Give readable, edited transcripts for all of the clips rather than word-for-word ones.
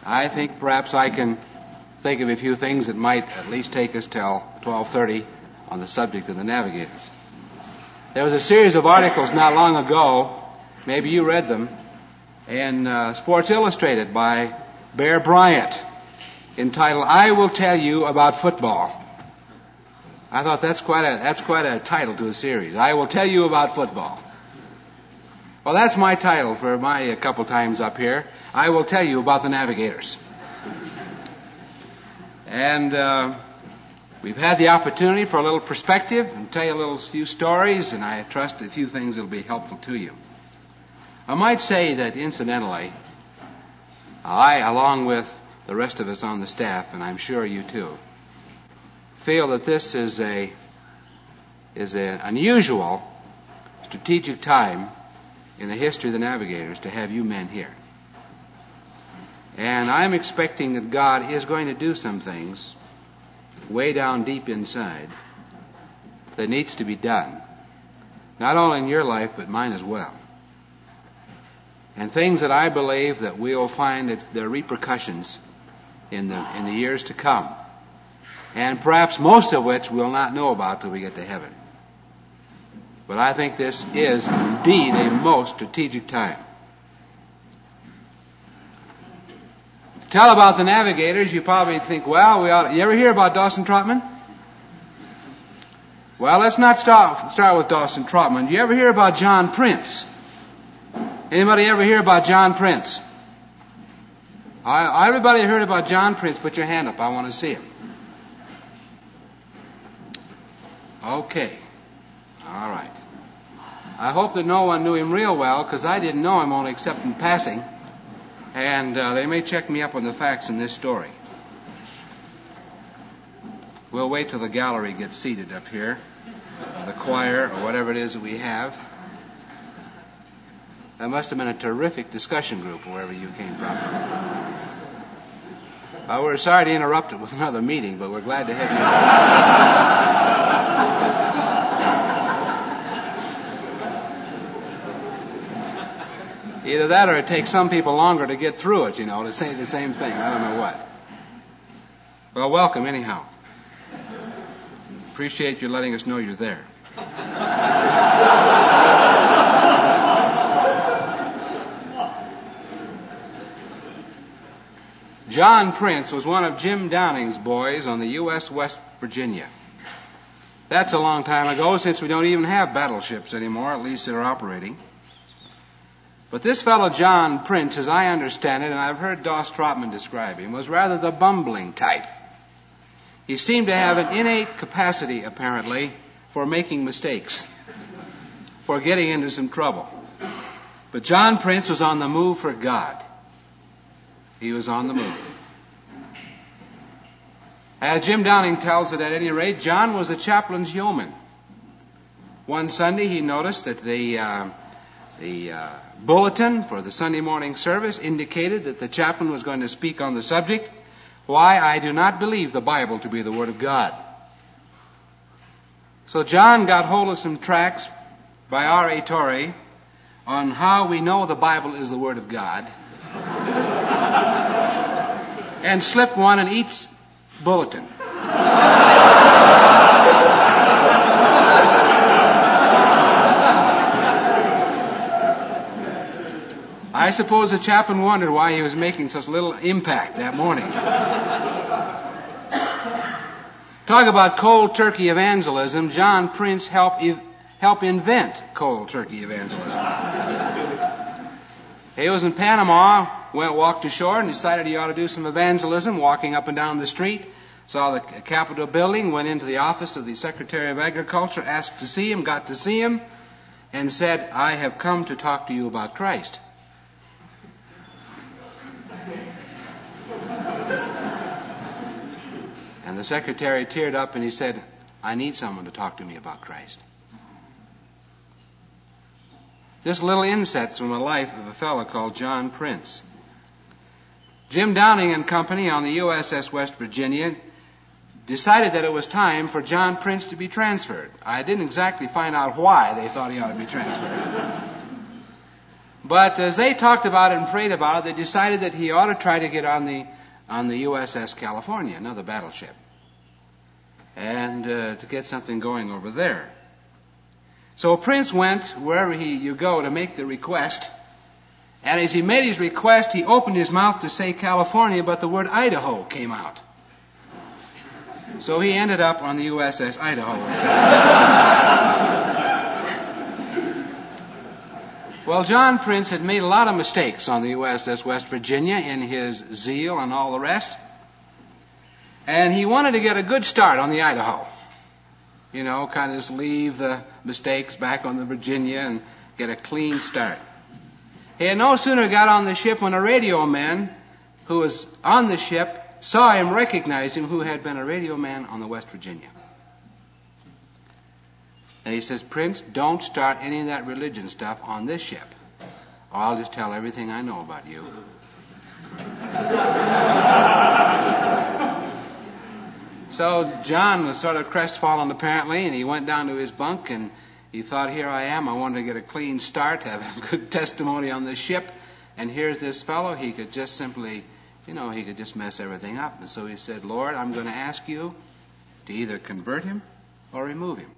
I think perhaps I can think of a few things that might at least take us till 12:30 on the subject of the navigators. There was a series of articles not long ago, maybe you read them, in Sports Illustrated by Bear Bryant, entitled, "I Will Tell You About Football." I thought that's quite a title to a series. I will tell you about football. Well, that's my title for my couple times up here. I will tell you about the navigators. And we've had the opportunity for a little perspective and tell you a few stories, and I trust a few things that will be helpful to you. I might say that, incidentally, I, along with the rest of us on the staff, and I'm sure you too, feel that this is an unusual strategic time in the history of the navigators to have you men here. And I'm expecting that God is going to do some things way down deep inside that needs to be done, not only in your life but mine as well. And things that I believe that we will find that there are repercussions in the years to come, and perhaps most of which we'll not know about till we get to heaven. But I think this is indeed a most strategic time. To tell about the navigators, you probably think, well, you ever hear about Dawson Trotman? Well, let's not start with Dawson Trotman. Do you ever hear about John Prince? Anybody ever hear about John Prince? Everybody heard about John Prince, put your hand up. I want to see him. Okay. All right. I hope that no one knew him real well, because I didn't know him only except in passing. And they may check me up on the facts in this story. We'll wait till the gallery gets seated up here, or the choir, or whatever it is that we have. That must have been a terrific discussion group, wherever you came from. We're sorry to interrupt it with another meeting, but we're glad to have you. Either that or it takes some people longer to get through it, to say the same thing. I don't know what. Well, welcome anyhow. Appreciate you letting us know you're there. John Prince was one of Jim Downing's boys on the U.S. West Virginia. That's a long time ago, since we don't even have battleships anymore, at least that are operating. But this fellow John Prince, as I understand it, and I've heard Doss Trotman describe him, was rather the bumbling type. He seemed to have an innate capacity, apparently, for making mistakes, for getting into some trouble. But John Prince was on the move for God. He was on the move. As Jim Downing tells it, at any rate, John was the chaplain's yeoman. One Sunday he noticed that the bulletin for the Sunday morning service indicated that the chaplain was going to speak on the subject, "Why I do not believe the Bible to be the Word of God." So John got hold of some tracts by R.A. Torrey on how we know the Bible is the Word of God, and slipped one in each bulletin. I suppose the chaplain wondered why he was making such little impact that morning. Talk about cold turkey evangelism. John Prince helped invent cold turkey evangelism. He was in Panama, walked ashore and decided he ought to do some evangelism, walking up and down the street, saw the Capitol building, went into the office of the Secretary of Agriculture, asked to see him, got to see him, and said, "I have come to talk to you about Christ." And the secretary teared up and he said, "I need someone to talk to me about Christ." This little inset's from the life of a fellow called John Prince. Jim Downing and Company on the USS West Virginia decided that it was time for John Prince to be transferred. I didn't exactly find out why they thought he ought to be transferred. But as they talked about it and prayed about it, they decided that he ought to try to get on the USS California, another battleship, and to get something going over there. So Prince went wherever you go to make the request. And as he made his request, he opened his mouth to say California, but the word Idaho came out. So he ended up on the USS Idaho. Well, John Prince had made a lot of mistakes on the USS West Virginia in his zeal and all the rest. And he wanted to get a good start on the Idaho. You know, kind of just leave the mistakes back on the Virginia and get a clean start. He had no sooner got on the ship when a radio man who was on the ship saw him, recognized him, who had been a radio man on the West Virginia. And he says, Prince, don't start any of that religion stuff on this ship, or I'll just tell everything I know about you. So John was sort of crestfallen apparently, and he went down to his bunk and he thought, here I am, I wanted to get a clean start, have a good testimony on this ship, and here's this fellow, he could just simply, he could just mess everything up. And so he said, Lord, I'm going to ask you to either convert him or remove him.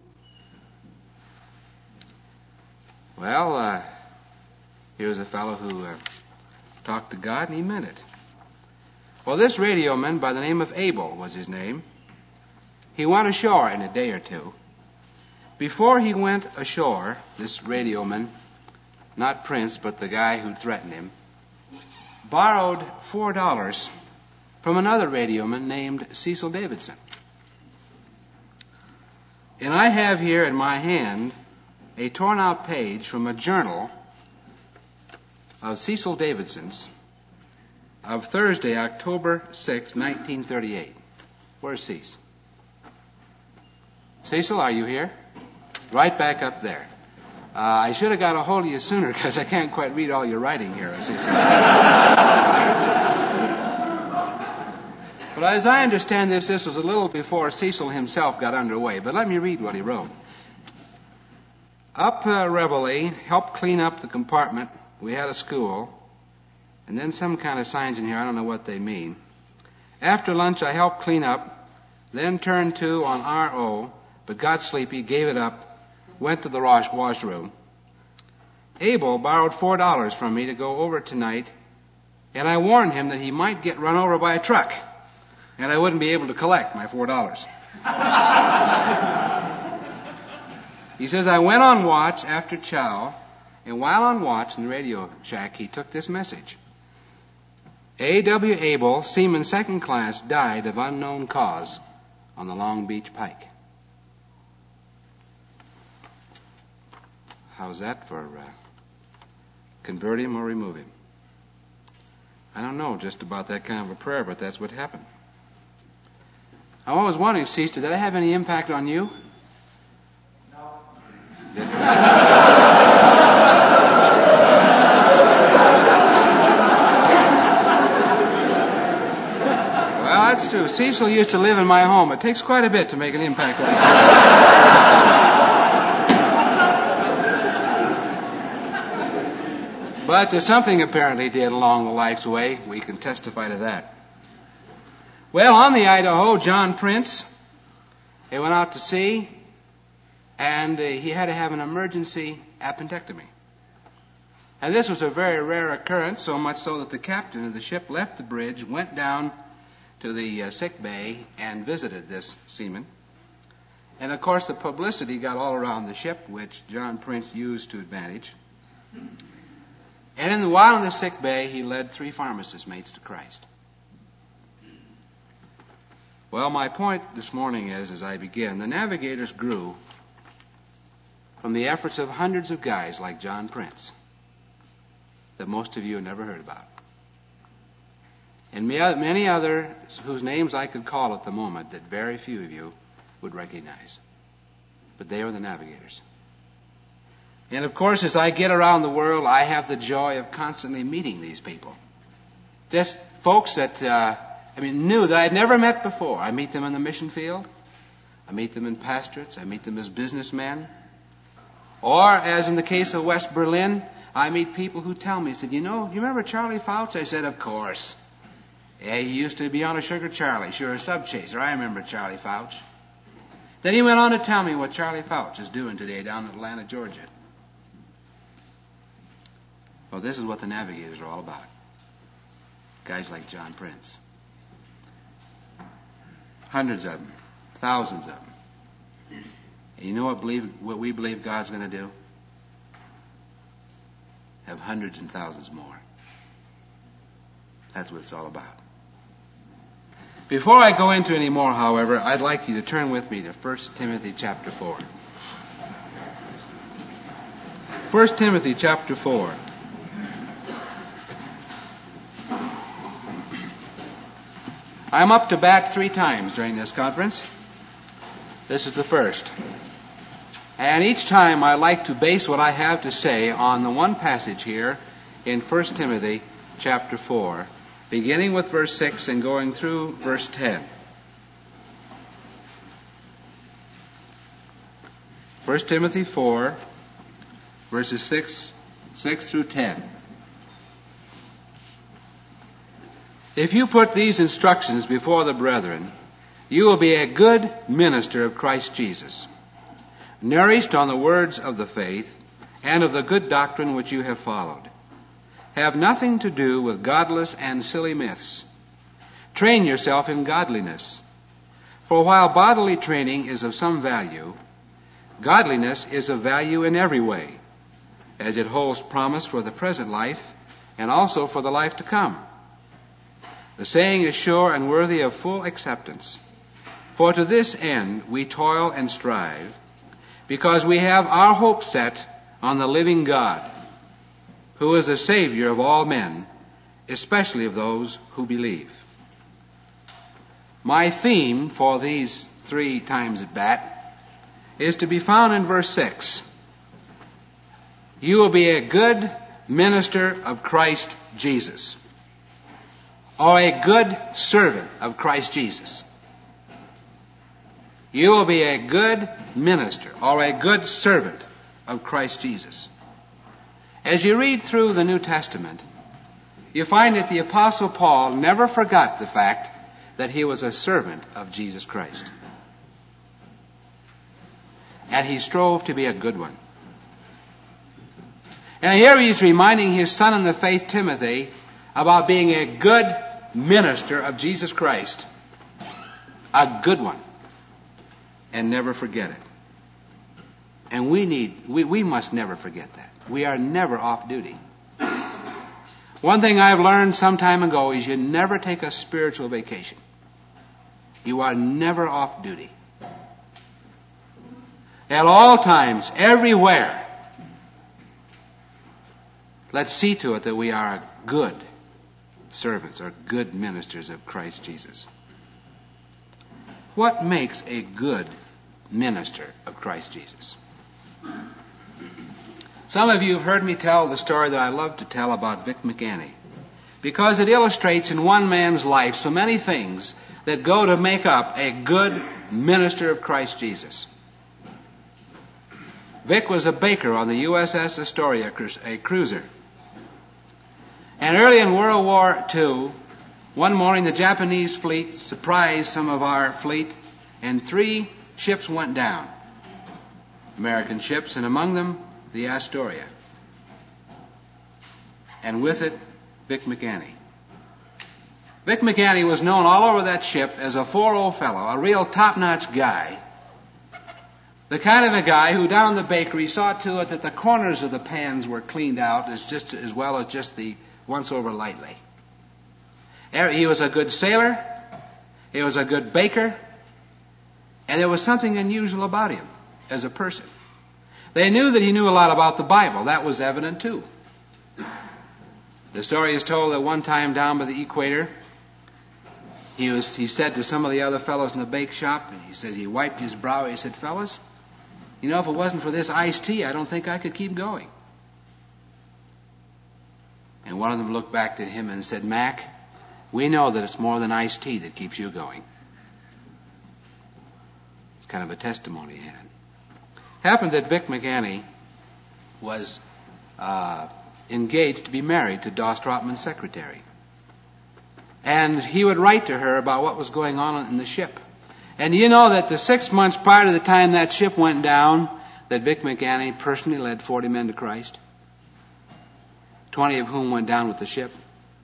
Well, here's a fellow who talked to God, and he meant it. Well, this radio man, by the name of Abel was his name, he went ashore in a day or two. Before he went ashore, this radio man, not Prince, but the guy who threatened him, borrowed $4 from another radio man named Cecil Davidson. And I have here in my hand a torn-out page from a journal of Cecil Davidson's of Thursday, October 6, 1938. Where's Cecil? Cecil, are you here? Right back up there. I should have got a hold of you sooner because I can't quite read all your writing here, Cecil. But as I understand this was a little before Cecil himself got underway. But let me read what he wrote. Up Reveille, helped clean up the compartment. We had a school. And then some kind of signs in here, I don't know what they mean. After lunch, I helped clean up, then turned to on RO, but got sleepy, gave it up, went to the washroom. Abel borrowed $4 from me to go over tonight, and I warned him that he might get run over by a truck, and I wouldn't be able to collect my $4. He says, I went on watch after chow, and while on watch in the radio shack, he took this message. A.W. Abel, seaman second class, died of unknown cause on the Long Beach Pike. How's that for convert him or remove him? I don't know just about that kind of a prayer, but that's what happened. I'm always wondering, Cecil, did I have any impact on you? No. Well, that's true. Cecil used to live in my home. It takes quite a bit to make an impact on someone. But something apparently did along the life's way. We can testify to that. Well, on the Idaho, John Prince, he went out to sea, and he had to have an emergency appendectomy. And this was a very rare occurrence, so much so that the captain of the ship left the bridge, went down to the sick bay, and visited this seaman. And, of course, the publicity got all around the ship, which John Prince used to advantage. And while in the sick bay, he led 3 pharmacist mates to Christ. Well, my point this morning is, as I begin, the Navigators grew from the efforts of hundreds of guys like John Prince that most of you have never heard about. And many others whose names I could call at the moment that very few of you would recognize. But they were the Navigators. And of course, as I get around the world, I have the joy of constantly meeting these people. Just folks that, knew that I'd never met before. I meet them in the mission field. I meet them in pastorates. I meet them as businessmen. Or, as in the case of West Berlin, I meet people who tell me, said, you remember Charlie Fouts? I said, of course. Yeah, he used to be on a Sugar Charlie, sure, a sub chaser. I remember Charlie Fouts. Then he went on to tell me what Charlie Fouts is doing today down in Atlanta, Georgia. Well, this is what the Navigators are all about. Guys like John Prince. Hundreds of them. Thousands of them. And you know what we believe God's going to do? Have hundreds and thousands more. That's what it's all about. Before I go into any more, however, I'd like you to turn with me to 1 Timothy chapter 4. 1 Timothy chapter 4. I'm up to bat 3 times during this conference. This is the first. And each time I like to base what I have to say on the one passage here in 1 Timothy chapter 4, beginning with verse 6 and going through verse 10. 1 Timothy 4, verses 6 through 10. If you put these instructions before the brethren, you will be a good minister of Christ Jesus, nourished on the words of the faith and of the good doctrine which you have followed. Have nothing to do with godless and silly myths. Train yourself in godliness. For while bodily training is of some value, godliness is of value in every way, as it holds promise for the present life and also for the life to come. The saying is sure and worthy of full acceptance. For to this end we toil and strive, because we have our hope set on the living God, who is the Savior of all men, especially of those who believe. My theme for these 3 times at bat is to be found in verse 6. You will be a good minister of Christ Jesus, or a good servant of Christ Jesus. You will be a good minister or a good servant of Christ Jesus. As you read through the New Testament, you find that the Apostle Paul never forgot the fact that he was a servant of Jesus Christ. And he strove to be a good one. And here he's reminding his son in the faith, Timothy, about being a good minister of Jesus Christ. A good one. And never forget it. And we must never forget that. We are never off duty. One thing I've learned some time ago is you never take a spiritual vacation. You are never off duty. At all times, everywhere, let's see to it that we are good servants or good ministers of Christ Jesus. What makes a good minister of Christ Jesus? Some of you have heard me tell the story that I love to tell about Vic McAney, because it illustrates in one man's life so many things that go to make up a good minister of Christ Jesus. Vic was a baker on the USS Astoria, a cruiser. And early in World War II, one morning the Japanese fleet surprised some of our fleet, and 3 ships went down. American ships, and among them the Astoria. And with it, Vic McAney. Vic McAney was known all over that ship as a 4-0 fellow, a real top-notch guy. The kind of a guy who down in the bakery saw to it that the corners of the pans were cleaned out as well as just the once over lightly. He was a good sailor. He was a good baker. And there was something unusual about him as a person. They knew that he knew a lot about the Bible. That was evident too. The story is told that one time down by the equator, he said to some of the other fellows in the bake shop, and he says he wiped his brow. He said, "Fellas, if it wasn't for this iced tea, I don't think I could keep going." And one of them looked back at him and said, "Mac, we know that it's more than iced tea that keeps you going." It's kind of a testimony he had. Happened that Vic McAney was engaged to be married to Doss Trotman's secretary. And he would write to her about what was going on in the ship. And you know that the 6 months prior to the time that ship went down, that Vic McAney personally led 40 men to Christ, 20 of whom went down with the ship.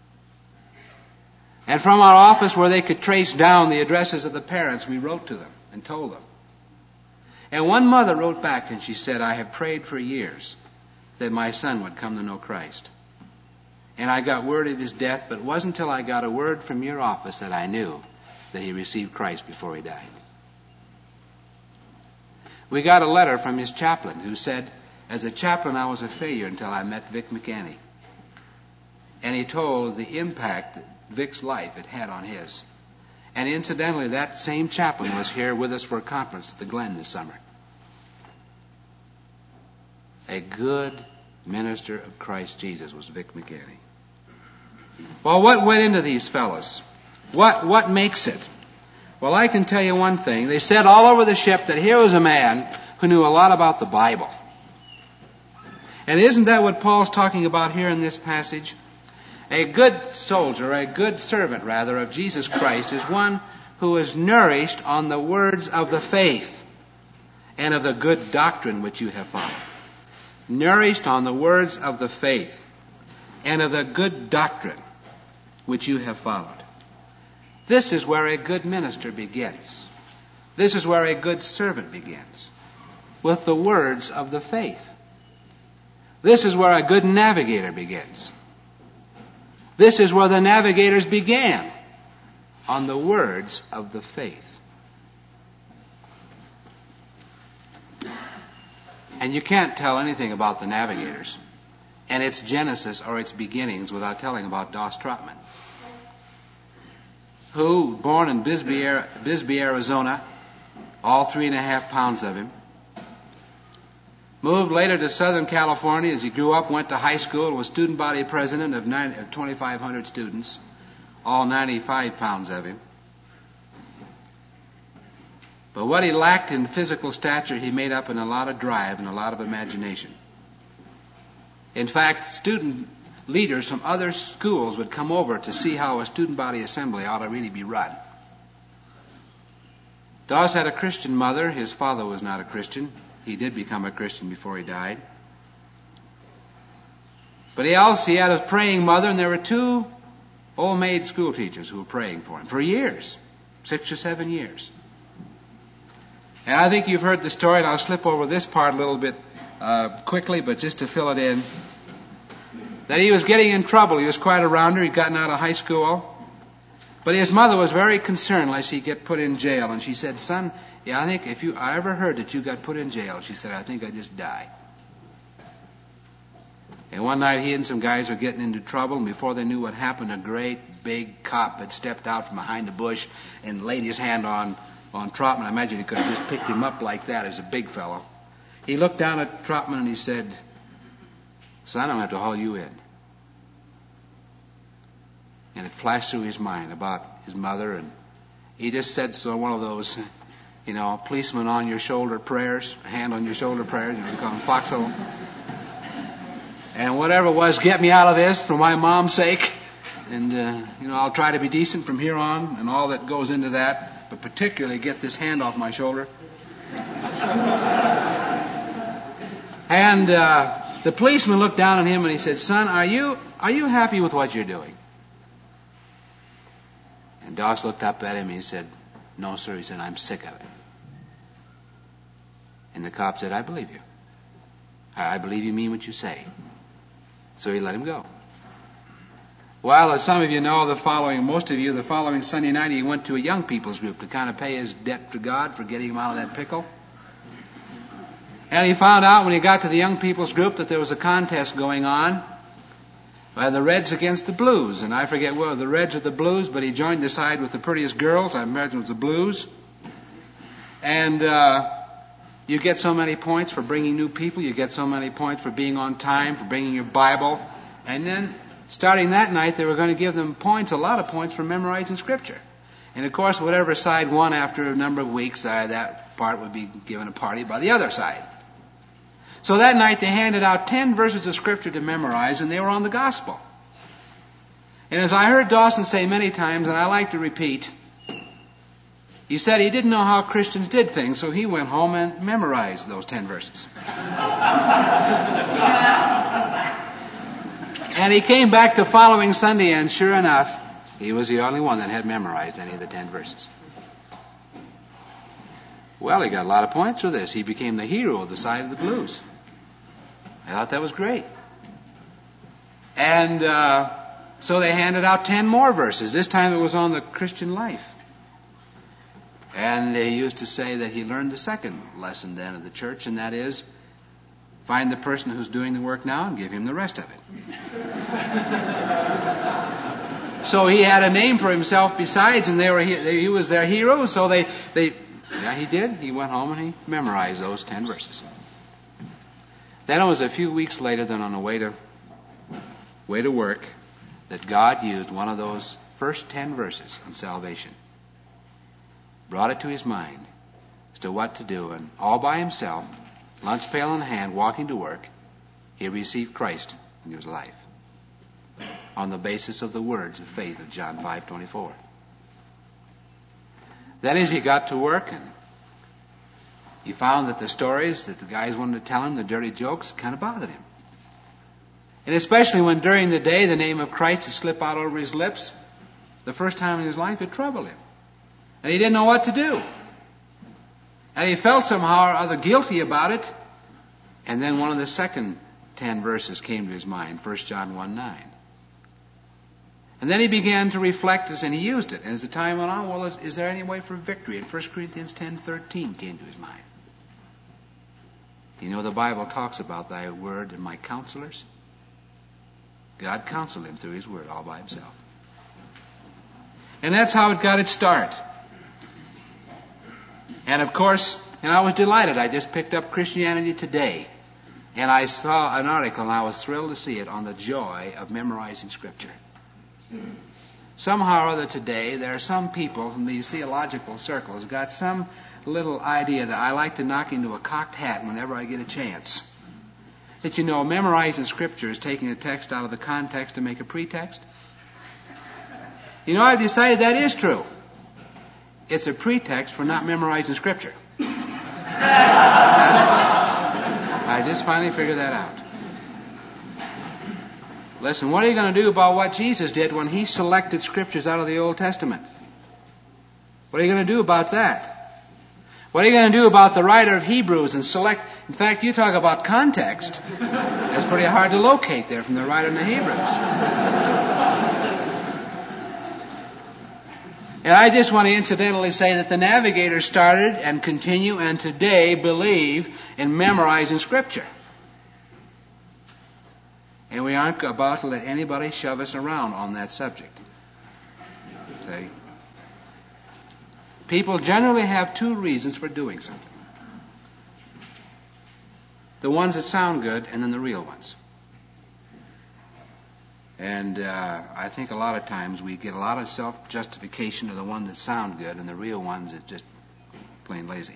And from our office, where they could trace down the addresses of the parents, we wrote to them and told them. And one mother wrote back and she said, I have prayed for years that my son would come to know Christ. And I got word of his death, but it wasn't until I got a word from your office that I knew that he received Christ before he died. We got a letter from his chaplain who said, as a chaplain I was a failure until I met Vic McAney. And he told the impact that Vic's life had had on his. And incidentally, that same chaplain was here with us for a conference at the Glen this summer. A good minister of Christ Jesus was Vic McAney. Well, what went into these fellows? What makes it? Well, I can tell you one thing. They said all over the ship that here was a man who knew a lot about the Bible. And isn't that what Paul's talking about here in this passage? A good soldier, a good servant, rather, of Jesus Christ is one who is nourished on the words of the faith and of the good doctrine which you have followed. Nourished on the words of the faith and of the good doctrine which you have followed. This is where a good minister begins. This is where a good servant begins. With the words of the faith. This is where a good navigator begins. This is where the navigators began. On the words of the faith. And you can't tell anything about the navigators and its genesis or its beginnings without telling about Doss Trotman, who, born in Bisbee, Arizona, all 3.5 pounds of him, moved later to Southern California as he grew up, went to high school, and was student body president of 2,500 students, all 95 pounds of him. But what he lacked in physical stature, he made up in a lot of drive and a lot of imagination. In fact, student leaders from other schools would come over to see how a student body assembly ought to really be run. Doss had a Christian mother. His father was not a Christian. He did become a Christian before he died. But he had a praying mother, and there were 2 old maid school teachers who were praying for him for years, 6 or 7 years. And I think you've heard the story, and I'll slip over this part a little bit quickly, but just to fill it in, that he was getting in trouble. He was quite a rounder. He'd gotten out of high school. But his mother was very concerned lest he get put in jail. And she said, son, I think if I ever heard that you got put in jail, she said, I think I'd just die. And one night he and some guys were getting into trouble, and before they knew what happened, a great big cop had stepped out from behind a bush and laid his hand on Trotman. I imagine he could have just picked him up like that as a big fellow. He looked down at Trotman and he said, son, I'm going to have to haul you in. And it flashed through his mind about his mother, and he just said so one of those, policeman on your shoulder prayers, hand on your shoulder prayers, you call them foxhole. And whatever it was, get me out of this for my mom's sake. And, I'll try to be decent from here on and all that goes into that, but particularly get this hand off my shoulder. And the policeman looked down at him and he said, son, are you happy with what you're doing? And Doss looked up at him and he said, no, sir. He said, I'm sick of it. And the cop said, I believe you. I believe you mean what you say. So he let him go. Well, as some of you know, the following Sunday night, he went to a young people's group to kind of pay his debt to God for getting him out of that pickle. And he found out when he got to the young people's group that there was a contest going on by the Reds against the Blues. And I forget whether the Reds or the Blues, but he joined the side with the prettiest girls. I imagine it was the Blues. And you get so many points for bringing new people. You get so many points for being on time, for bringing your Bible. And then starting that night, they were going to give them points, a lot of points for memorizing Scripture. And of course, whatever side won after a number of weeks, that part would be given a party by the other side. So that night they handed out 10 verses of Scripture to memorize, and they were on the gospel. And as I heard Dawson say many times, and I like to repeat, he said he didn't know how Christians did things, so he went home and memorized those 10 verses. And he came back the following Sunday, and sure enough, he was the only one that had memorized any of the 10 verses. Well, he got a lot of points for this. He became the hero of the Side of the Blues. I thought that was great. And so they handed out 10 more verses. This time it was on the Christian life. And he used to say that he learned the second lesson then of the church, and that is, find the person who's doing the work now and give him the rest of it. So he had a name for himself besides, and he was their hero, so he did. He went home and he memorized those 10 verses. Then it was a few weeks later, then on the way to work, that God used one of those first 10 verses on salvation. Brought it to his mind as to what to do, and all by himself, lunch pail in hand, walking to work, he received Christ in his life on the basis of the words of faith of John 5:24. Then as he got to work, and he found that the stories that the guys wanted to tell him, the dirty jokes, kind of bothered him. And especially when during the day the name of Christ would slip out over his lips, the first time in his life it troubled him. And he didn't know what to do. And he felt somehow or other guilty about it. And then one of the second 10 verses came to his mind, 1 John 1:9. And then he began to reflect this, and he used it. And as the time went on, well, is there any way for victory? And 1 Corinthians 10:13 came to his mind. You know, the Bible talks about thy word and my counselors. God counseled him through his word all by himself. And that's how it got its start. And of course, and I was delighted. I just picked up Christianity Today, and I saw an article, and I was thrilled to see it, on the joy of memorizing Scripture. Somehow or other today, there are some people from these theological circles got some little idea that I like to knock into a cocked hat whenever I get a chance. That, you know, memorizing Scripture is taking a text out of the context to make a pretext. You know, I've decided that is true. It's a pretext for not memorizing Scripture. I just finally figured that out. Listen, what are you going to do about what Jesus did when he selected Scriptures out of the Old Testament? What are you going to do about that? What are you going to do about the writer of Hebrews and select... In fact, you talk about context. That's pretty hard to locate there from the writer in the Hebrews. And I just want to incidentally say that the Navigators started and continue and today believe in memorizing Scripture. And we aren't about to let anybody shove us around on that subject. See? People generally have two reasons for doing something. The ones that sound good, and then the real ones. And I think a lot of times we get a lot of self-justification of the ones that sound good, and the real ones is just plain lazy.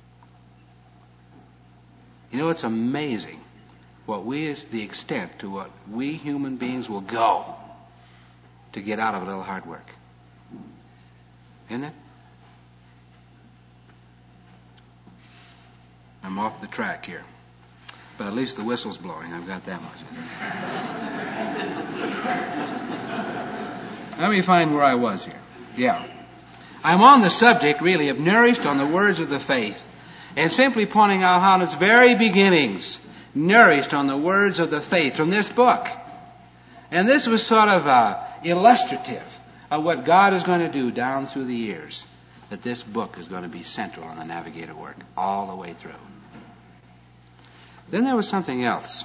You know, it's amazing the extent to what we human beings will go to get out of a little hard work. Isn't it? I'm off the track here. But at least the whistle's blowing. I've got that much. Let me find where I was here. Yeah. I'm on the subject, really, of nourished on the words of the faith. And simply pointing out how in its very beginnings, nourished on the words of the faith from this book. And this was sort of illustrative of what God is going to do down through the years. That this book is going to be central in the Navigator work all the way through. Then there was something else.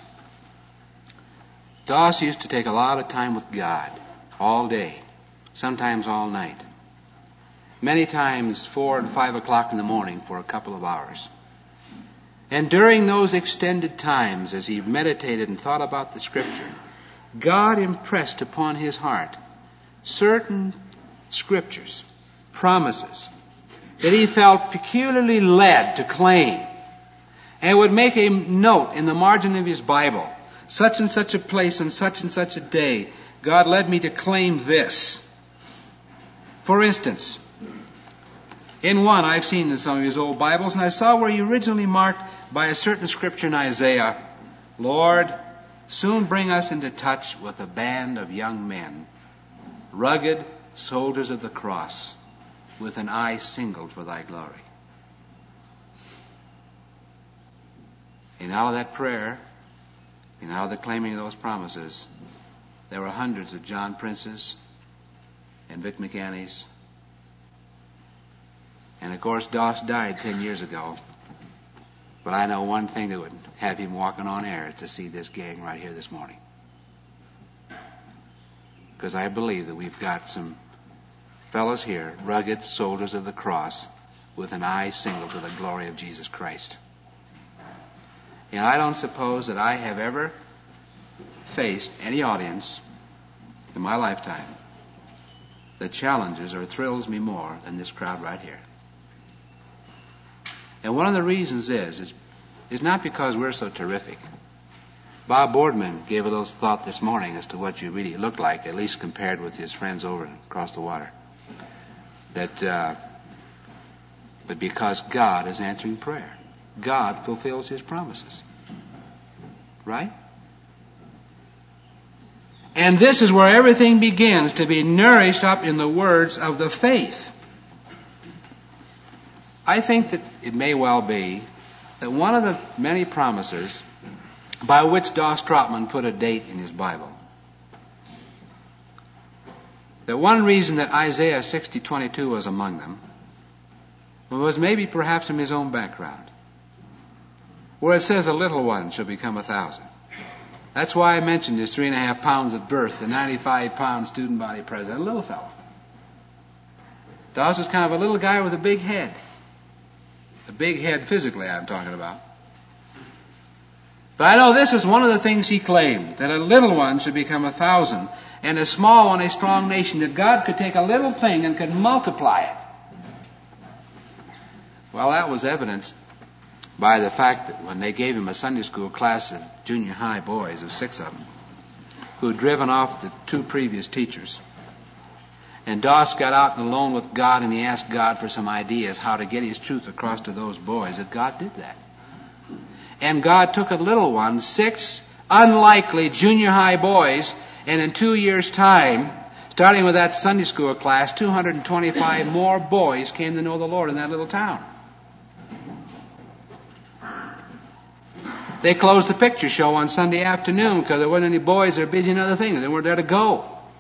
Doss used to take a lot of time with God, all day, sometimes all night. Many times 4 and 5 o'clock in the morning for a couple of hours. And during those extended times, as he meditated and thought about the Scripture, God impressed upon his heart certain Scriptures, promises, that he felt peculiarly led to claim. and would make a note in the margin of his Bible, such and such a place and such a day, God led me to claim this. For instance, in one I've seen in some of his old Bibles, and I saw where he originally marked by a certain scripture in Isaiah, Lord, soon bring us into touch with a band of young men, rugged soldiers of the cross, with an eye singled for thy glory. And out of that prayer, and out of the claiming of those promises, there were hundreds of John Princes and Vic McAnnies. And of course, Doss died 10 years ago. But I know one thing that would have him walking on air is to see this gang right here this morning. Because I believe that we've got some fellows here, rugged soldiers of the cross, with an eye single to the glory of Jesus Christ. And I don't suppose that I have ever faced any audience in my lifetime that challenges or thrills me more than this crowd right here. And one of the reasons is not because we're so terrific. Bob Boardman gave a little thought this morning as to what you really look like, at least compared with his friends over across the water. But because God is answering prayer. God fulfills his promises. Right? And this is where everything begins to be nourished up in the words of the faith. I think that it may well be that one of the many promises by which Doss Trotman put a date in his Bible, that one reason that Isaiah 60:22 was among them was maybe perhaps from his own background, where it says a little one shall become 1,000. That's why I mentioned his 3.5 pounds at birth, the 95-pound student body president, a little fellow. Doss was kind of a little guy with a big head. A big head physically, I'm talking about. But I know this is one of the things he claimed, that a little one should become 1,000, and a small one a strong nation, that God could take a little thing and could multiply it. Well, that was evidenced by the fact that when they gave him a Sunday school class of junior high boys, of 6 of them, who had driven off the 2 previous teachers. And Doss got out and alone with God, and he asked God for some ideas how to get his truth across to those boys, that God did that. And God took a little one, 6 unlikely junior high boys, and in 2 years' time, starting with that Sunday school class, 225 more boys came to know the Lord in that little town. They closed the picture show on Sunday afternoon because there weren't any boys that were busy in other things. They weren't there to go.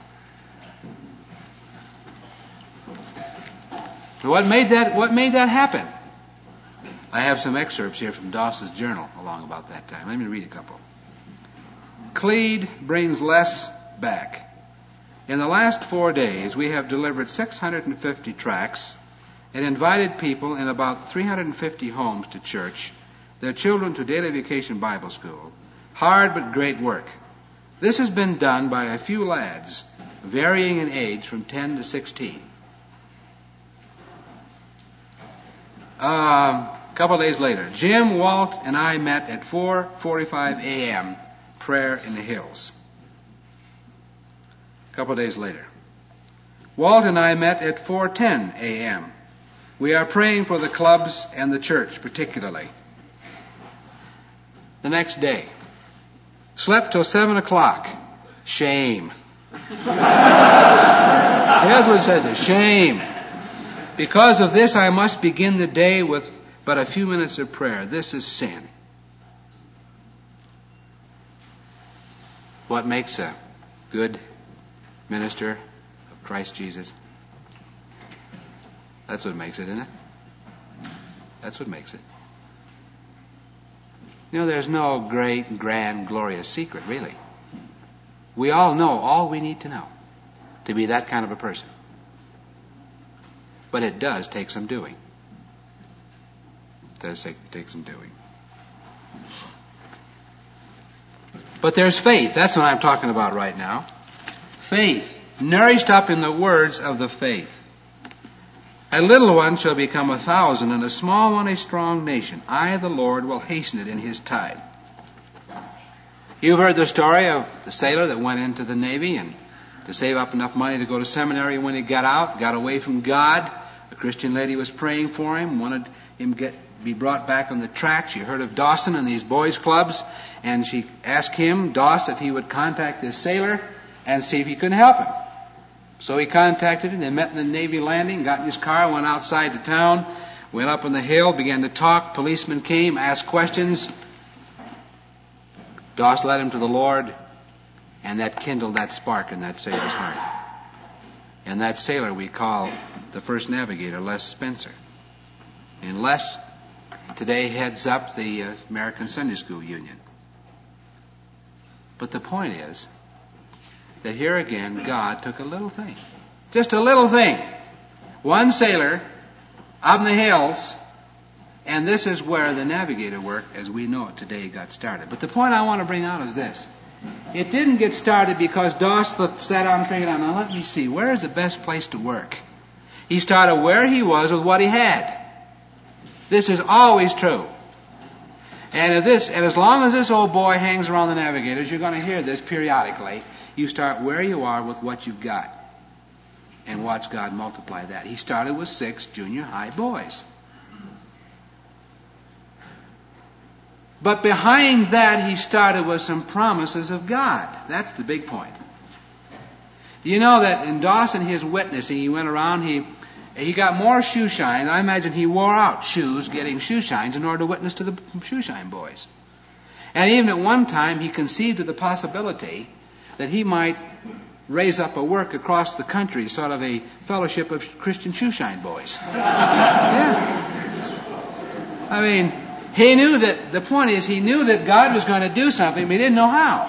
So what made that happen? I have some excerpts here from Doss's journal along about that time. Let me read a couple. Cleed brings less back. In the last 4 days, we have delivered 650 tracts and invited people in about 350 homes to church, their children to daily vacation Bible school. Hard but great work. This has been done by a few lads, varying in age from 10 to 16. A couple of days later, Jim, Walt, and I met at 4:45 a.m., prayer in the hills. A couple of days later, Walt and I met at 4:10 a.m. We are praying for the clubs and the church particularly. The next day, slept till 7 o'clock. Shame. Here's what it says, shame. Because of this, I must begin the day with but a few minutes of prayer. This is sin. What makes a good minister of Christ Jesus? That's what makes it, isn't it? That's what makes it. You know, there's no great, grand, glorious secret, really. We all know all we need to know to be that kind of a person. But it does take some doing. It does take some doing. But there's faith. That's what I'm talking about right now. Faith. Nourished up in the words of the faith. A little one shall become 1,000, and a small one a strong nation. I, the Lord, will hasten it in his time. You've heard the story of the sailor that went into the Navy and to save up enough money to go to seminary. When he got out, got away from God. A Christian lady was praying for him, wanted him to be brought back on the track. She heard of Dawson and these boys' clubs, and she asked him, Doss, if he would contact this sailor and see if he could help him. So he contacted him. They met in the Navy landing, got in his car, went outside the town, went up on the hill, began to talk. Policemen came, asked questions. Doss led him to the Lord, and that kindled that spark in that sailor's heart. And that sailor we call the first navigator, Les Spencer. And Les today heads up the American Sunday School Union. But the point is that here again, God took a little thing. Just a little thing. One sailor up in the hills, and this is where the navigator work, as we know it today, got started. But the point I want to bring out is this. It didn't get started because Doss sat down and figured out, now let me see, where is the best place to work? He started where he was with what he had. This is always true. And as long as this old boy hangs around the navigators, you're going to hear this periodically. You start where you are with what you've got. And watch God multiply that. He started with 6 junior high boys. But behind that, he started with some promises of God. That's the big point. You know that in Dawson, his witnessing, he went around, he got more shoe shine. I imagine he wore out shoes, getting shoe shines in order to witness to the shoe shine boys. And even at one time, he conceived of the possibility that he might raise up a work across the country, sort of a fellowship of Christian shoe shine boys. Yeah. I mean, he knew that, the point is, he knew that God was going to do something, but he didn't know how.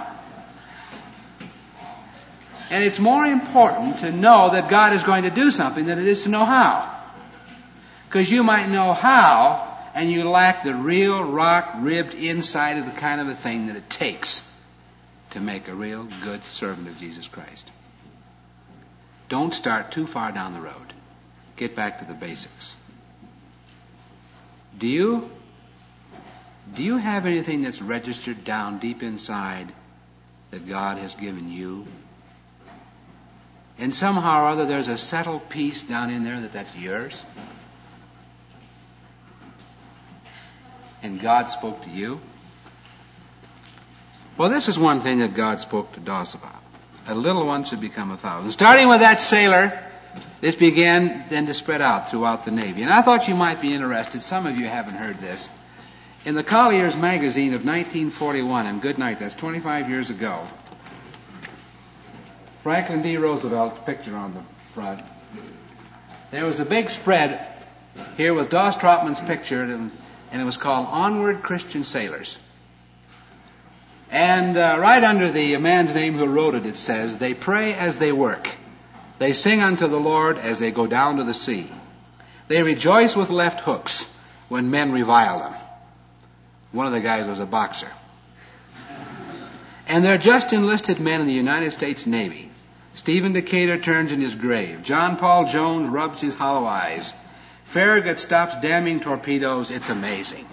And it's more important to know that God is going to do something than it is to know how. Because you might know how, and you lack the real rock-ribbed inside of the kind of a thing that it takes to make a real good servant of Jesus Christ. Don't start too far down the road. Get back to the basics. Do you have anything that's registered down deep inside that God has given you? And somehow or other there's a settled peace down in there that's yours? And God spoke to you? Well, this is one thing that God spoke to Doss about. A little one should become 1,000. Starting with that sailor, this began then to spread out throughout the Navy. And I thought you might be interested. Some of you haven't heard this. In the Collier's magazine of 1941, and good night, that's 25 years ago, Franklin D. Roosevelt's picture on the front. There was a big spread here with Doss Trotman's picture, and it was called Onward Christian Sailors. And right under the man's name who wrote it, it says, they pray as they work. They sing unto the Lord as they go down to the sea. They rejoice with left hooks when men revile them. One of the guys was a boxer. And they're just enlisted men in the United States Navy. Stephen Decatur turns in his grave. John Paul Jones rubs his hollow eyes. Farragut stops damning torpedoes. It's amazing.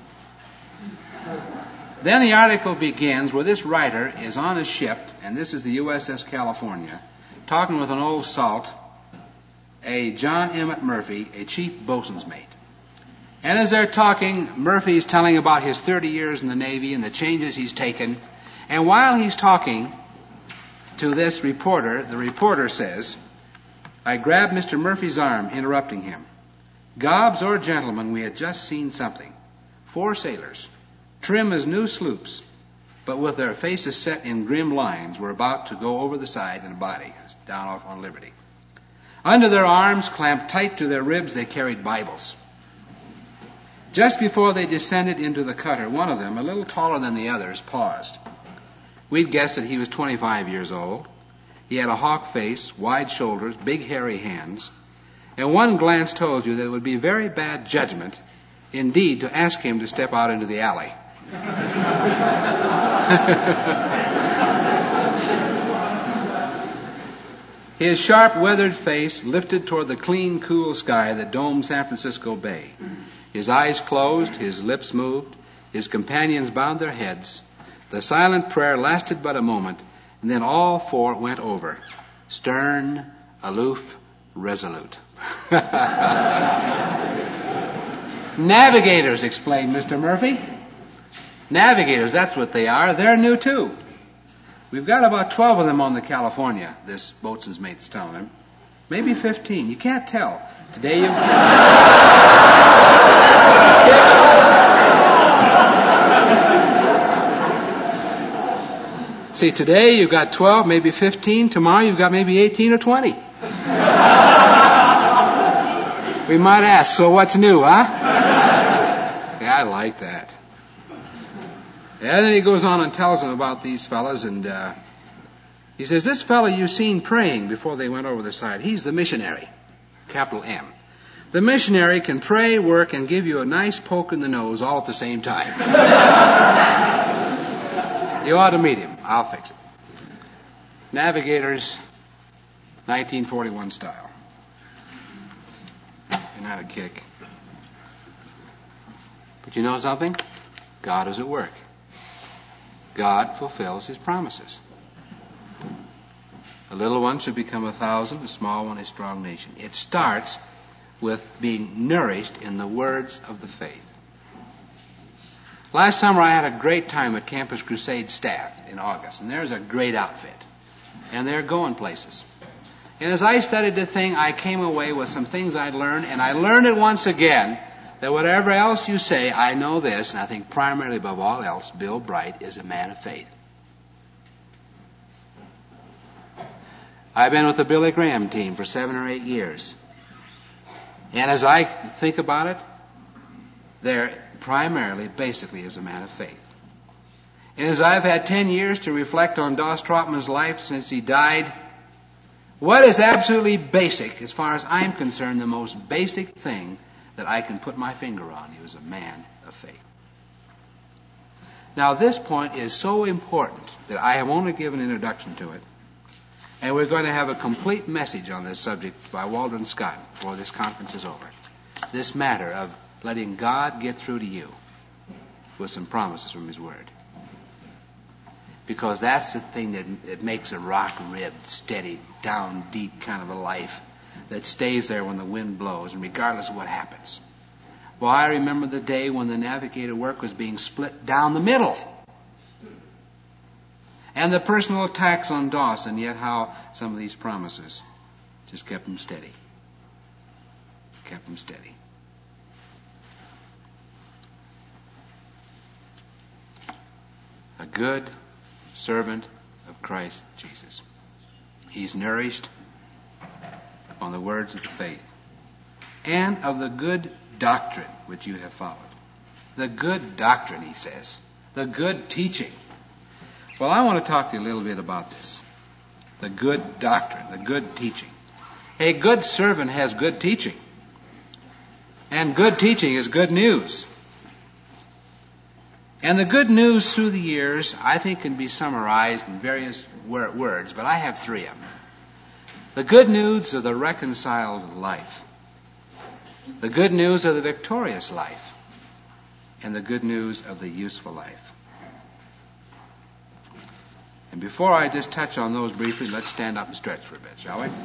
Then the article begins where this writer is on a ship, and this is the USS California, talking with an old salt, a John Emmett Murphy, a chief bosun's mate. And as they're talking, Murphy's telling about his 30 years in the Navy and the changes he's taken. And while he's talking to this reporter, the reporter says, I grabbed Mr. Murphy's arm, interrupting him. Gobs or gentlemen, we had just seen something. 4 sailors, trim as new sloops, but with their faces set in grim lines, were about to go over the side in a body, down off on Liberty. Under their arms, clamped tight to their ribs, they carried Bibles. Just before they descended into the cutter, one of them, a little taller than the others, paused. We'd guessed that he was 25 years old. He had a hawk face, wide shoulders, big hairy hands, and one glance told you that it would be very bad judgment, indeed, to ask him to step out into the alley. His sharp, weathered face lifted toward the clean, cool sky that domed San Francisco Bay. His eyes closed, his lips moved, his companions bowed their heads. The silent prayer lasted but a moment, and then all four went over. Stern, aloof, resolute. Navigators, explained Mr. Murphy. Navigators, that's what they are. They're new, too. We've got about 12 of them on the California, this boatswain's mate's telling him. Maybe 15. You can't tell. Today you... See, today you've got 12, maybe 15. Tomorrow you've got maybe 18 or 20. We might ask, so what's new, huh? Yeah, I like that. And then he goes on and tells them about these fellas, and he says, this fellow you've seen praying before they went over the side, he's the missionary, capital M. The missionary can pray, work, and give you a nice poke in the nose all at the same time. You ought to meet him. I'll fix it. Navigators, 1941 style. Isn't that a kick? But you know something? God is at work. God fulfills His promises. A little one should become 1,000, a small one a strong nation. It starts with being nourished in the words of the faith. Last summer I had a great time at Campus Crusade staff in August, and there's a great outfit. And they're going places. And as I studied the thing, I came away with some things I'd learned, and I learned it once again, that whatever else you say, I know this, and I think primarily above all else, Bill Bright is a man of faith. I've been with the Billy Graham team for 7 or 8 years. And as I think about it, they're primarily, basically, is a man of faith. And as I've had 10 years to reflect on Doss Trotman's life since he died, what is absolutely basic, as far as I'm concerned, the most basic thing that I can put my finger on? He was a man of faith. Now, this point is so important that I have only given an introduction to it. And we're going to have a complete message on this subject by Waldron Scott before this conference is over. This matter of letting God get through to you with some promises from His Word. Because that's the thing that makes a rock-ribbed, steady, down deep kind of a life that stays there when the wind blows, and regardless of what happens. Well, I remember the day when the Navigator work was being split down the middle. And the personal attacks on Doss, and yet how some of these promises just kept him steady. Kept him steady. A good servant of Christ Jesus. He's nourished on the words of the faith and of the good doctrine which you have followed. The good doctrine, he says. The good teaching. Well, I want to talk to you a little bit about this. The good doctrine, the good teaching. A good servant has good teaching. And good teaching is good news. And the good news through the years, I think, can be summarized in various words, but I have 3 of them. The good news of the reconciled life. The good news of the victorious life. And the good news of the useful life. And before I just touch on those briefly, let's stand up and stretch for a bit, shall we?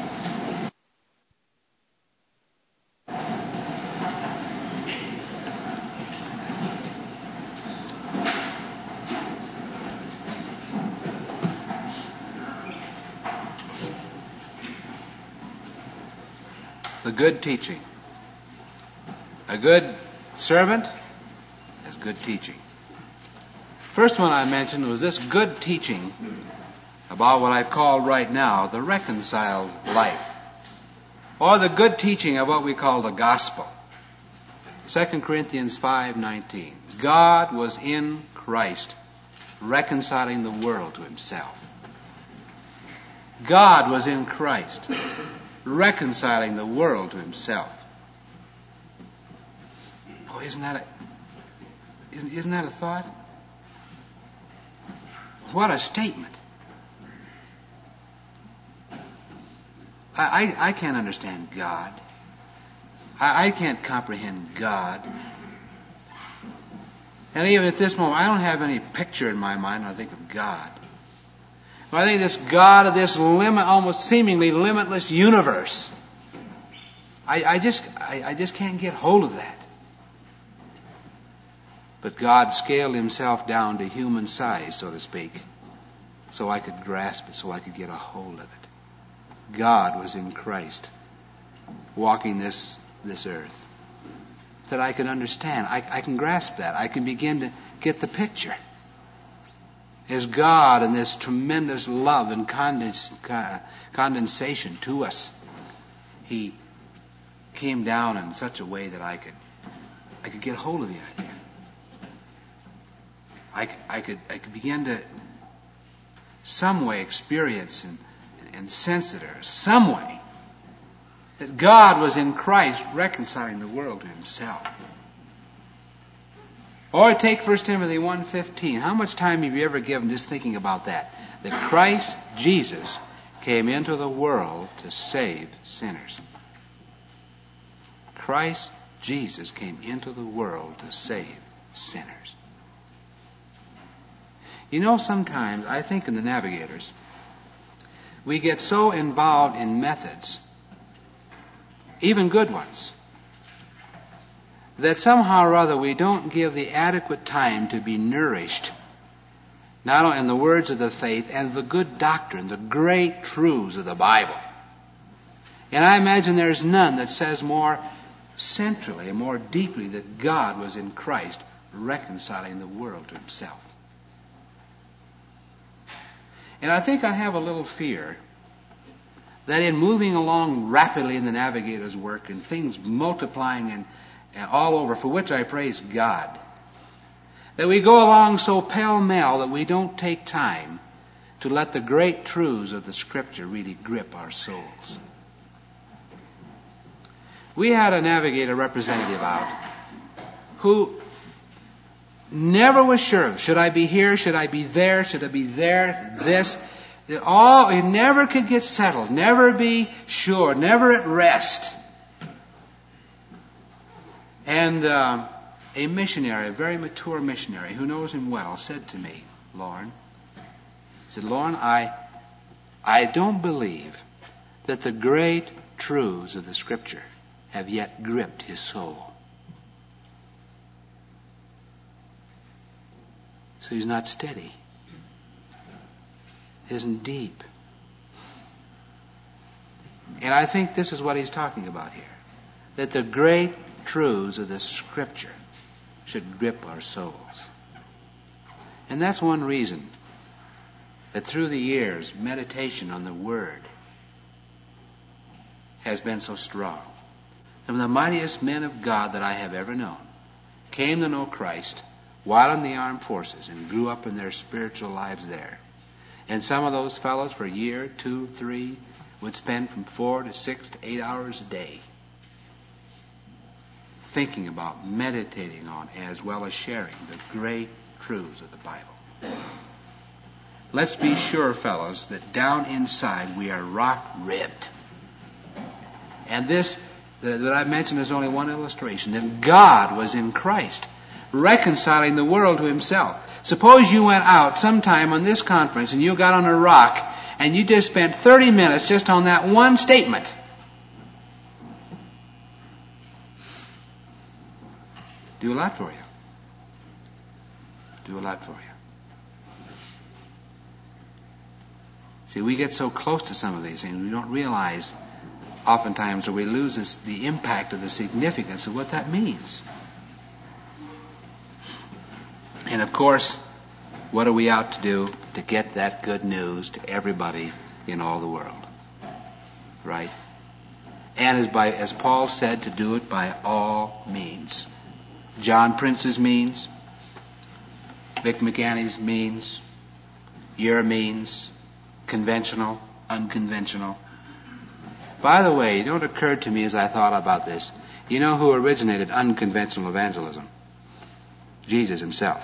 The good teaching. A good servant has good teaching. First one I mentioned was this good teaching about what I've called right now the reconciled life, or the good teaching of what we call the gospel. 2 Corinthians 5:19. God was in Christ reconciling the world to Himself. God was in Christ reconciling the world to Himself. Oh, isn't that a thought? What a statement. I can't understand God. I can't comprehend God. And even at this moment, I don't have any picture in my mind when I think of God. When I think this God of this almost seemingly limitless universe, I just can't get hold of that. But God scaled himself down to human size, so to speak, so I could grasp it, so I could get a hold of it. God was in Christ, walking this earth, that I can understand. I can grasp that. I can begin to get the picture. As God in this tremendous love and condensation to us, he came down in such a way that I could get hold of the idea. I could begin to some way experience and sense it, or some way that God was in Christ reconciling the world to himself. Or take 1 Timothy 1:15. How much time have you ever given just thinking about that? That Christ Jesus came into the world to save sinners. Christ Jesus came into the world to save sinners. You know, sometimes, I think in the Navigators, we get so involved in methods, even good ones, that somehow or other we don't give the adequate time to be nourished, not only in the words of the faith and the good doctrine, the great truths of the Bible. And I imagine there's none that says more centrally and more deeply that God was in Christ reconciling the world to himself. And I think I have a little fear that in moving along rapidly in the Navigator's work and things multiplying and all over, for which I praise God, that we go along so pell-mell that we don't take time to let the great truths of the Scripture really grip our souls. We had a Navigator representative out who never was sure, should I be here, should I be there, should I be there, this. He never could get settled, never be sure, never at rest. And a missionary, a very mature missionary who knows him well, said to me, Lauren, I don't believe that the great truths of the Scripture have yet gripped his soul. So he's not steady. Isn't deep. And I think this is what he's talking about here. That the great truths of the Scripture should grip our souls. And that's one reason that through the years, meditation on the Word has been so strong. Some of the mightiest men of God that I have ever known came to know Christ while in the armed forces and grew up in their spiritual lives there. And some of those fellows for a year, 2, 3, would spend from 4 to 6 to 8 hours a day thinking about, meditating on, as well as sharing the great truths of the Bible. Let's be sure, fellows, that down inside we are rock-ribbed. And this that I mentioned is only one illustration, that God was in Christ, reconciling the world to himself. Suppose you went out sometime on this conference and you got on a rock and you just spent 30 minutes just on that one statement. Do a lot for you. Do a lot for you. See, we get so close to some of these things, we don't realize oftentimes, or we lose the impact of the significance of what that means. And of course, what are we out to do? To get that good news to everybody in all the world. Right? And as Paul said, to do it by all means. John Prince's means, Vic McAney's means, your means, conventional, unconventional. By the way, you know what occurred to me as I thought about this? You know who originated unconventional evangelism? Jesus himself.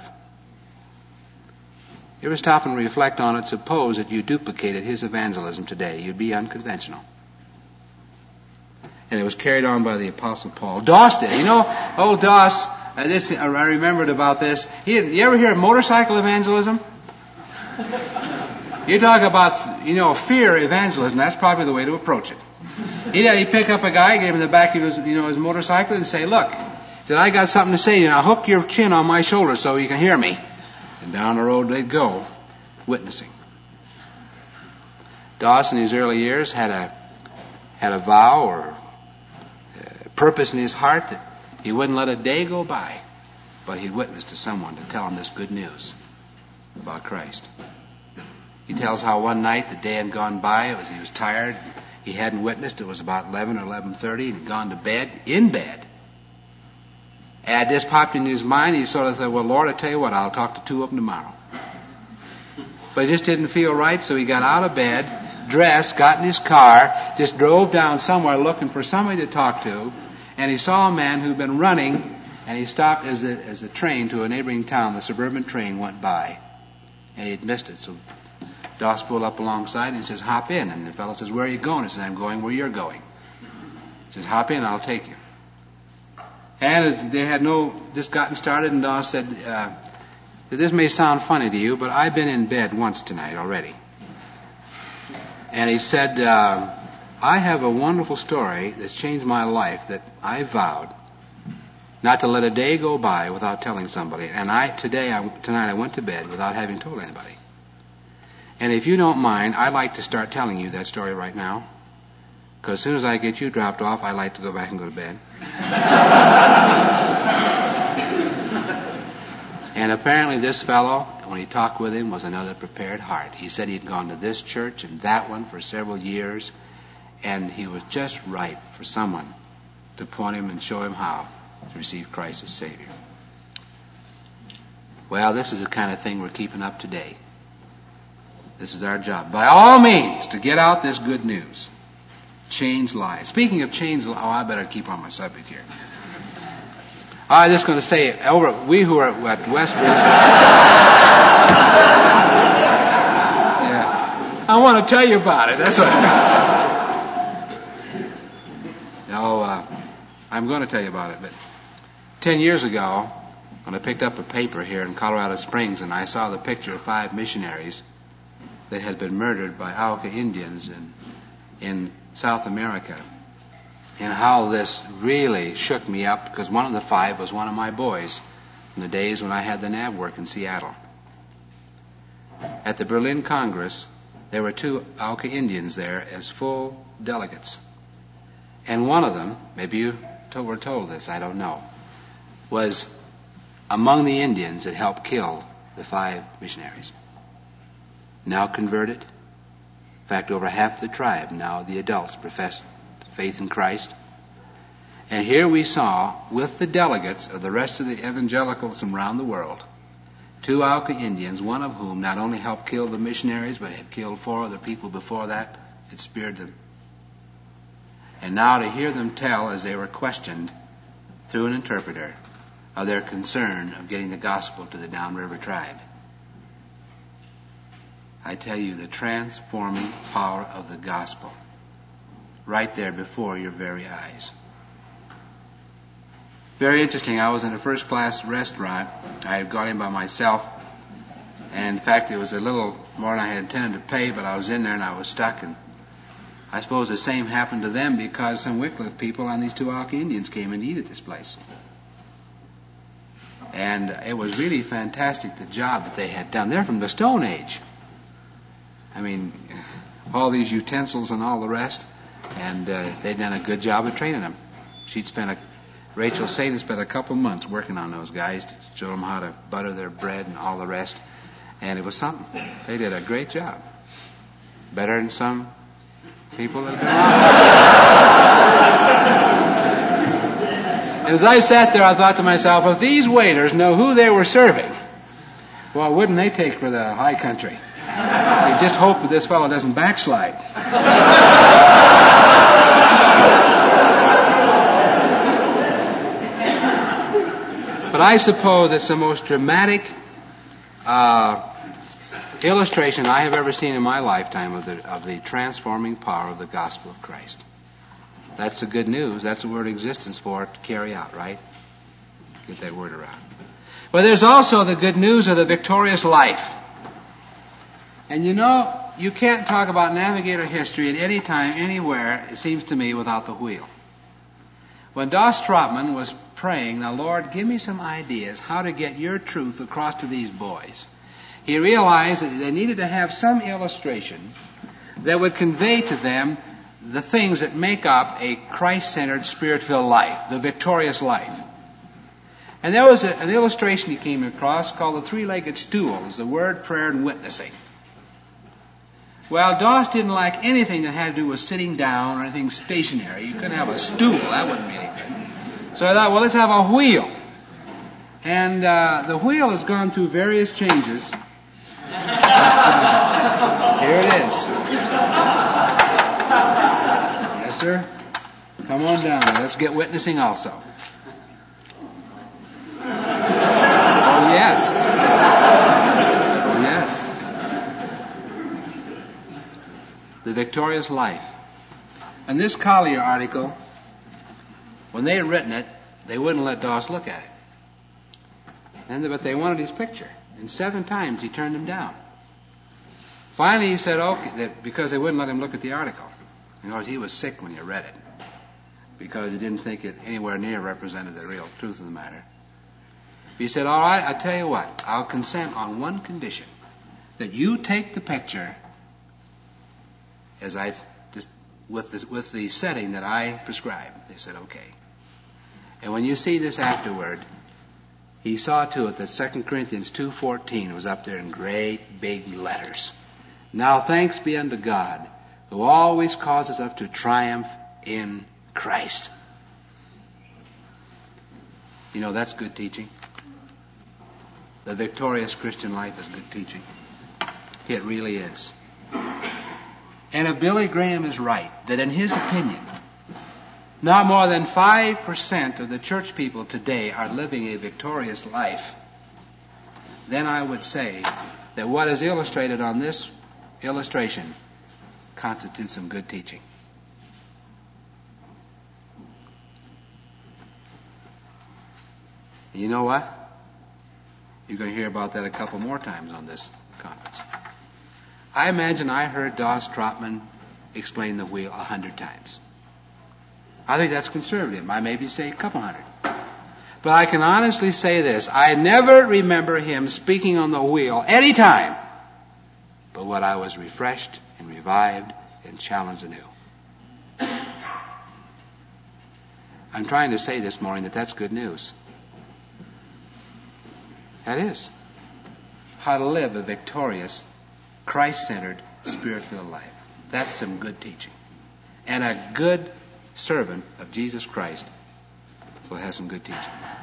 You ever stop and reflect on it? Suppose that you duplicated his evangelism today. You'd be unconventional. and it was carried on by the Apostle Paul. Doss did. You know, old Doss, I remembered about this. You ever hear of motorcycle evangelism? You talk about, fear evangelism. That's probably the way to approach it. He'd pick up a guy, give him the back of his motorcycle, and say, "Look," he said, "I got something to say to you. Now hook your chin on my shoulder so you can hear me." And down the road they'd go, witnessing. Doss, in his early years, had a vow or a purpose in his heart that he wouldn't let a day go by, but he'd witness to someone to tell him this good news about Christ. He tells how one night the day had gone by, he was tired, he hadn't witnessed, it was about 11 or 11:30, and he'd gone to bed, in bed. And this popped into his mind, he sort of said, "Well, Lord, I tell you what, I'll talk to two of them tomorrow." But it just didn't feel right, so he got out of bed, dressed, got in his car, just drove down somewhere looking for somebody to talk to, and he saw a man who'd been running, and he stopped as the train to a neighboring town, the suburban train went by, and he'd missed it. So Doss pulled up alongside and he says, "Hop in." And the fellow says, "Where are you going?" He says, "I'm going where you're going." He says, "Hop in, I'll take you." And they had just gotten started, and Doss said, "This may sound funny to you, but I've been in bed once tonight already." And he said, "I have a wonderful story that's changed my life that I vowed not to let a day go by without telling somebody. And tonight I went to bed without having told anybody. And if you don't mind, I'd like to start telling you that story right now. Because as soon as I get you dropped off, I'd like to go back and go to bed." And apparently this fellow, when he talked with him, was another prepared heart. He said he'd gone to this church and that one for several years, and he was just ripe for someone to point him and show him how to receive Christ as Savior. Well, this is the kind of thing we're keeping up today. This is our job. By all means, to get out this good news. Change lives. Speaking of change lives, I better keep on my subject here. I'm just going to say, we who are at West Virginia, I want to tell you about it. That's what. I'm going to tell you about it. But 10 years ago, when I picked up a paper here in Colorado Springs, and I saw the picture of 5 missionaries that had been murdered by Auca Indians in South America, and how this really shook me up, because one of the 5 was one of my boys in the days when I had the NAB work in Seattle. At the Berlin Congress, there were 2 Auca Indians there as full delegates. And one of them, maybe you were told this, I don't know, was among the Indians that helped kill the 5 missionaries. Now converted. In fact, over half the tribe, now the adults, profess faith in Christ. And here we saw, with the delegates of the rest of the evangelicals from around the world, 2 Auca Indians, one of whom not only helped kill the missionaries, but had killed 4 other people before that, had speared them. And now to hear them tell, as they were questioned through an interpreter, of their concern of getting the gospel to the downriver tribe. I tell you, the transforming power of the gospel, right there before your very eyes. Very interesting. I was in a first-class restaurant. I had got in by myself. And in fact, it was a little more than I had intended to pay, but I was in there and I was stuck. And I suppose the same happened to them because some Wycliffe people and these 2 Auca Indians came and eat at this place. And it was really fantastic, the job that they had done. They're from the Stone Age. I mean, all these utensils and all the rest. And they'd done a good job of training them. Rachel Satan spent a couple months working on those guys to show them how to butter their bread and all the rest. And it was something. They did a great job. Better than some people that have been around. And as I sat there, I thought to myself, if these waiters know who they were serving, well, wouldn't they take for the high country? They just hope that this fellow doesn't backslide. But I suppose it's the most dramatic illustration I have ever seen in my lifetime of the transforming power of the gospel of Christ. That's the good news. That's the word existence for it to carry out, right? Get that word around. But there's also the good news of the victorious life. And you know, you can't talk about navigator history at any time, anywhere, it seems to me, without the wheel. When Doss Trotman was praying, now Lord, give me some ideas how to get your truth across to these boys, he realized that they needed to have some illustration that would convey to them the things that make up a Christ-centered, Spirit-filled life, the victorious life. And there was an illustration he came across called the three-legged stool. It's the word, prayer, and witnessing. Well, Doss didn't like anything that had to do with sitting down or anything stationary. You couldn't have a stool. That wouldn't be any good. So I thought, well, let's have a wheel. And the wheel has gone through various changes. Here it is. Yes, sir. Come on down. Let's get witnessing also. Oh, yes. Yes. The victorious life. And this Collier article, when they had written it, they wouldn't let Doss look at it. But they wanted his picture. And 7 times he turned them down. Finally he said, okay, because they wouldn't let him look at the article. In other words, he was sick when he read it, because he didn't think it anywhere near represented the real truth of the matter. He said, all right, I'll tell you what, I'll consent on one condition, that you take the picture as with the setting that I prescribe. They said, okay. And when you see this afterward, he saw to it that 2 Corinthians 2:14 was up there in great big letters. Now thanks be unto God, who always causes us to triumph in Christ. You know, that's good teaching. The victorious Christian life is good teaching. It really is. And if Billy Graham is right, that in his opinion, not more than 5% of the church people today are living a victorious life, then I would say that what is illustrated on this illustration constitutes some good teaching. And you know what? You're going to hear about that a couple more times on this conference. I imagine I heard Doss Trotman explain the wheel 100 times. I think that's conservative. I maybe say a couple hundred. But I can honestly say this. I never remember him speaking on the wheel any time but when I was refreshed and revived and challenged anew. I'm trying to say this morning that that's good news. That is. How to live a victorious, Christ-centered, Spirit-filled life. That's some good teaching. And a good servant of Jesus Christ will have some good teaching.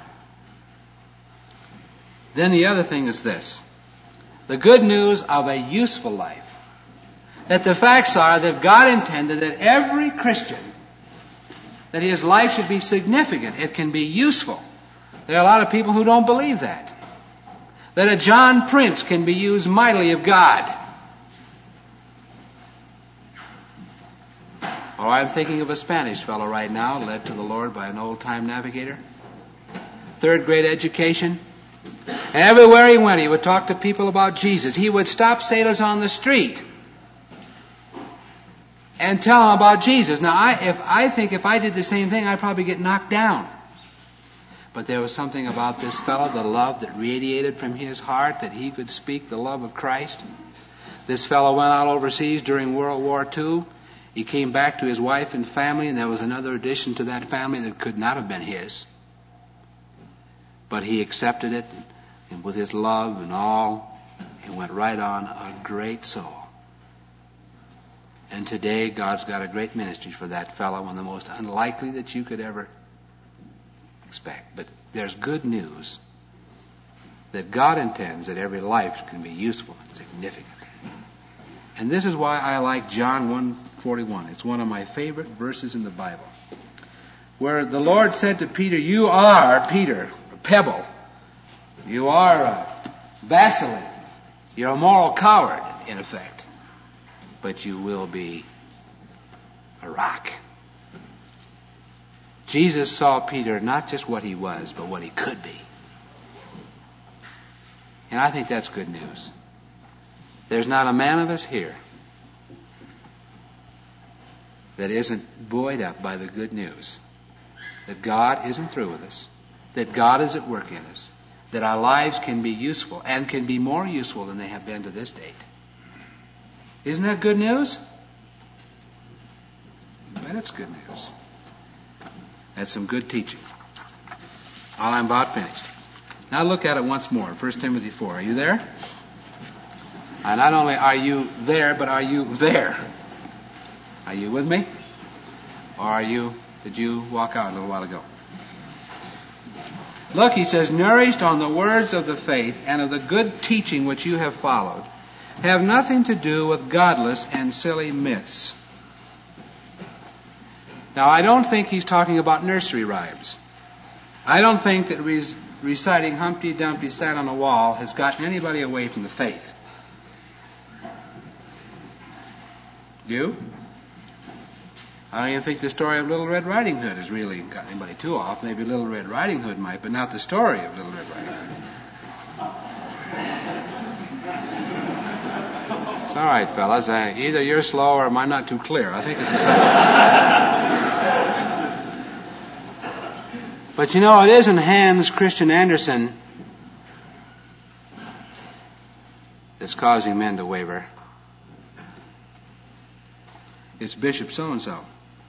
Then the other thing is this. The good news of a useful life. That the facts are that God intended that every Christian, that his life should be significant. It can be useful. There are a lot of people who don't believe that. That a John Prince can be used mightily of God. Oh, I'm thinking of a Spanish fellow right now, led to the Lord by an old-time navigator. 3rd grade education. And everywhere he went, he would talk to people about Jesus. He would stop sailors on the street and tell them about Jesus. Now, I think if I did the same thing, I'd probably get knocked down. But there was something about this fellow, the love that radiated from his heart, that he could speak the love of Christ. This fellow went out overseas during World War II. He came back to his wife and family, and there was another addition to that family that could not have been his. But he accepted it, and with his love and all, he went right on, a great soul. And today, God's got a great ministry for that fellow, one of the most unlikely that you could ever expect. But there's good news that God intends that every life can be useful and significant. And this is why I like John 1:41. It's one of my favorite verses in the Bible, where the Lord said to Peter, you are, Peter, a pebble. You are a vacillate. You're a moral coward, in effect. But you will be a rock. Jesus saw Peter not just what he was, but what he could be. And I think that's good news. There's not a man of us here that isn't buoyed up by the good news that God isn't through with us, that God is at work in us, that our lives can be useful and can be more useful than they have been to this date. Isn't that good news? I bet it's good news. That's some good teaching. Well, I'm about finished. Now look at it once more. 1 Timothy 4. Are you there? And not only are you there, but are you there? Are you with me? Or did you walk out a little while ago? Look, he says, nourished on the words of the faith and of the good teaching which you have followed, have nothing to do with godless and silly myths. Now, I don't think he's talking about nursery rhymes. I don't think that reciting Humpty Dumpty sat on a wall has gotten anybody away from the faith. You? I don't even think the story of Little Red Riding Hood has really got anybody too off. Maybe Little Red Riding Hood might, but not the story of Little Red Riding Hood. It's all right, fellas. Either you're slow or I'm not too clear. I think it's the same. But you know, it isn't Hans Christian Andersen that's causing men to waver. It's Bishop so-and-so.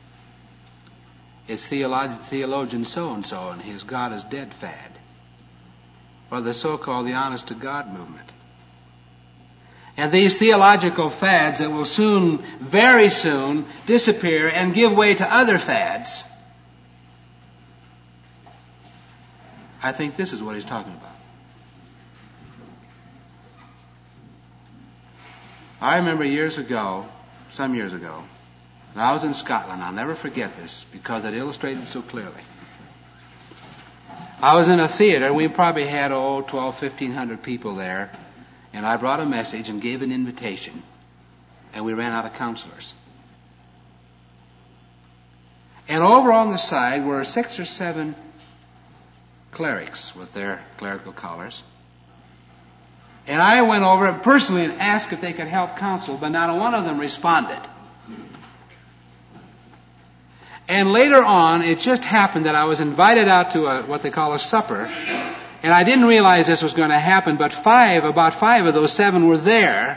It's theologian so-and-so and his God is dead fad. Or the so-called the honest to God movement. And these theological fads that will soon, very soon, disappear and give way to other fads. I think this is what he's talking about. I remember some years ago, and I was in Scotland. I'll never forget this because it illustrated so clearly. I was in a theater. We probably had 1,200 people there. And I brought a message and gave an invitation. And we ran out of counselors. And over on the side were 6 or 7 clerics with their clerical collars. And I went over and personally asked if they could help counsel, but not one of them responded. And later on, it just happened that I was invited out to what they call a supper. And I didn't realize this was going to happen, but about five of those 7 were there.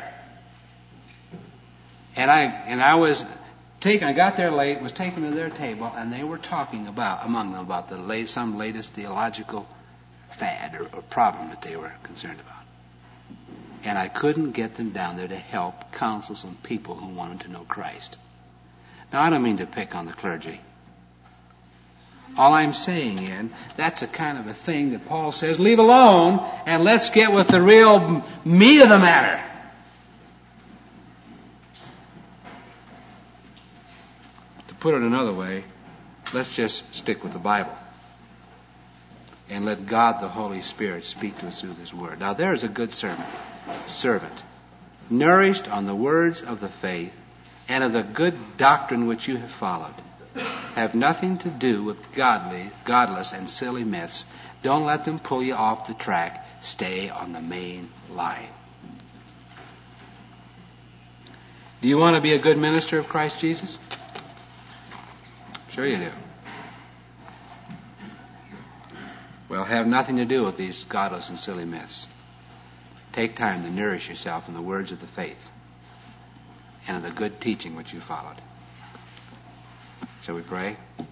And I got there late, was taken to their table, and they were talking among them about some latest theological fad or problem that they were concerned about. And I couldn't get them down there to help counsel some people who wanted to know Christ. Now, I don't mean to pick on the clergy. All I'm saying is, that's a kind of a thing that Paul says, leave alone, and let's get with the real meat of the matter. To put it another way, let's just stick with the Bible. And let God, the Holy Spirit, speak to us through this word. Now, there is a good servant, nourished on the words of the faith and of the good doctrine which you have followed. Have nothing to do with godless and silly myths. Don't let them pull you off the track. Stay on the main line. Do you want to be a good minister of Christ Jesus? Sure you do. Well, have nothing to do with these godless and silly myths. Take time to nourish yourself in the words of the faith and of the good teaching which you followed. Shall we pray?